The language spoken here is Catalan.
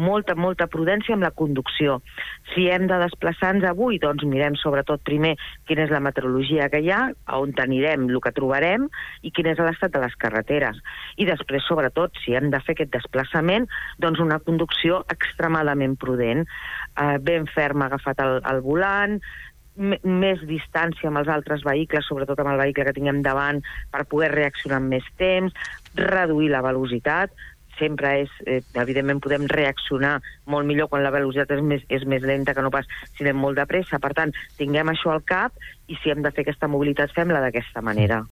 molta prudència amb la conducció. Si hem de desplaçar-nos avui, doncs mirem sobretot primer quina és la meteorologia que hi ha, on anirem, el que trobarem, i quin és l'estat de les carreteres. I després, sobretot, si hem de fer aquest desplaçament, doncs una conducció extremadament prudent, ben ferma agafat el volant, més distància amb els altres vehicles, sobretot amb el vehicle que tinguem davant, per poder reaccionar en més temps, reduir la velocitat. Sempre evidentment podem reaccionar molt millor quan la velocitat és més lenta que no pas si anem molt de pressa. Per tant, tinguem això al cap i si hem de fer aquesta mobilitat, fem-la d'aquesta manera.